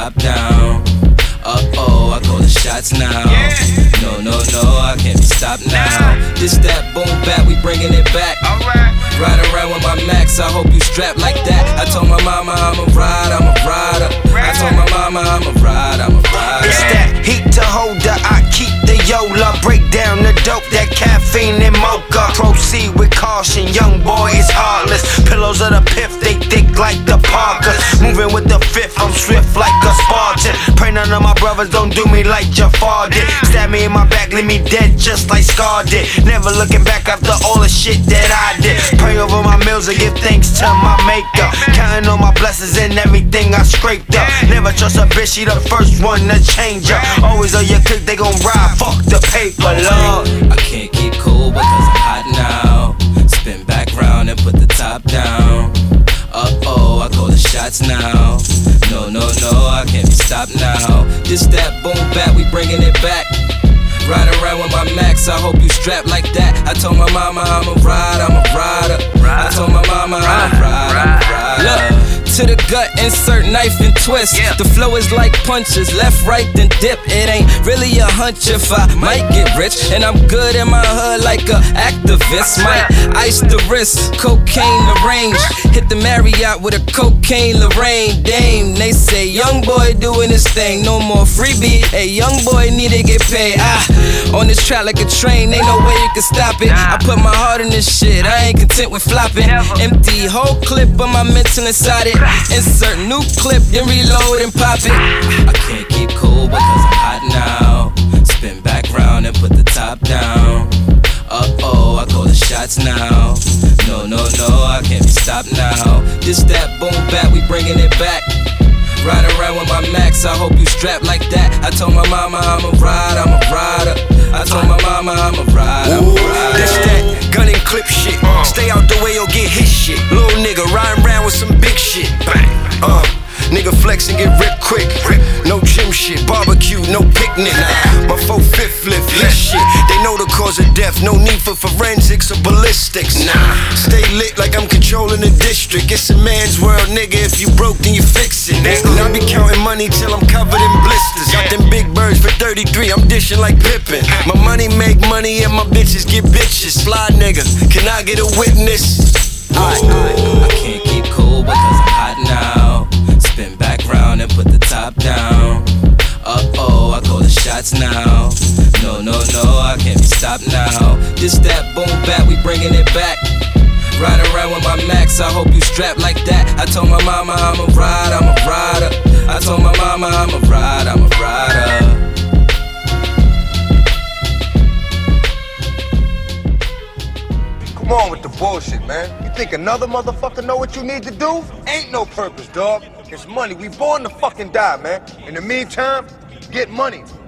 top down. Uh-oh, I call the shots now. No, I can't be stopped now. This that boom bap, we bringing it back. Ride around with my Max, I hope you strapped like that. I told my mama I'm a ride, I'm a rider. I told my mama I'm a ride, I'm a rider. It's that heat to hold her, I keep the Yola. Break down the dope, that caffeine and mocha. Proceed with caution, young boy is heartless. Pillows of the piff, they thick like the Parkers. Moving with the fifth, I'm swift like a Spartan. Pray none of my brothers don't do me like Jafar did. Stab me in my back, leave me dead just like Scar did. Never looking back after all the shit that I did. Pray over my meals and give thanks to my maker. Counting on my blessings and everything I scraped up. Never trust a bitch, she the first one to change up. Always on your click, they gon' ride, fuck the paper, Lord. I can't keep cool because I'm hot now. Spin back round and put the top down. Uh-oh, I call the shots now. No, I can't be stopped now. This that boom bap, we bringing it back. Ride around with my Max, I hope you strapped like that. I told my mama I'm a ride, I'm a rider. I told my mama I'm a ride, I'm a rider. Look, to the gut, insert knife and twist. The flow is like punches, left, right, then dip. It ain't really a hunch if I might get rich. And I'm good in my hood like a activist. Might ice the wrist, cocaine the range. Hit the Marriott with a cocaine Lorraine Dame. They say young boy doing his thing, no more freebie. Hey, young boy need to get paid. On this track like a train, ain't no way you can stop it. I put my heart in this shit, I ain't content with flopping. Empty whole clip of my mental inside it. Insert new clip, then reload and pop it. I can't keep cool because I'm hot now. Spin back round and put the top down. Uh-oh, I call the shots now. No, I can't be stopped now. This that boom bap, we bringing it back. Ride around with my Max, I hope you strapped like that. I told my mama I'm a ride, I'm a rider. I told my mama I'm a ride, I'm a rider. This that gun and clip shit. Stay out the way or get hit shit. Little nigga riding around with some big shit. Nigga flex and get ripped quick. No gym shit, barbecue, no picnic. My 4/5 flip this shit. They know the cause of death, no need for forensics or ballistics. Stay lit like I'm controlling the district. It's a man's world, nigga. If you broke, then you fix it. And I be counting money till I'm covered in blisters. Got them big birds for 33, I'm dishing like Pippin. My money make money and my bitches get bitches. Fly nigga, can I get a witness? I can't keep cool because I'm hot now. Spin back round and put the top down. Uh-oh, I call the shots now. No, I can't be stopped now. This that boom bap, we bringing it back. Ride around with my Max, I hope you strapped like that. I told my mama I'm a ride, I'm a rider. I told my mama I'm a ride, I'm a rider. Come on with the bullshit, man. You think another motherfucker know what you need to do? Ain't no purpose, dog. It's money. We born to fucking die, man. In the meantime, get money.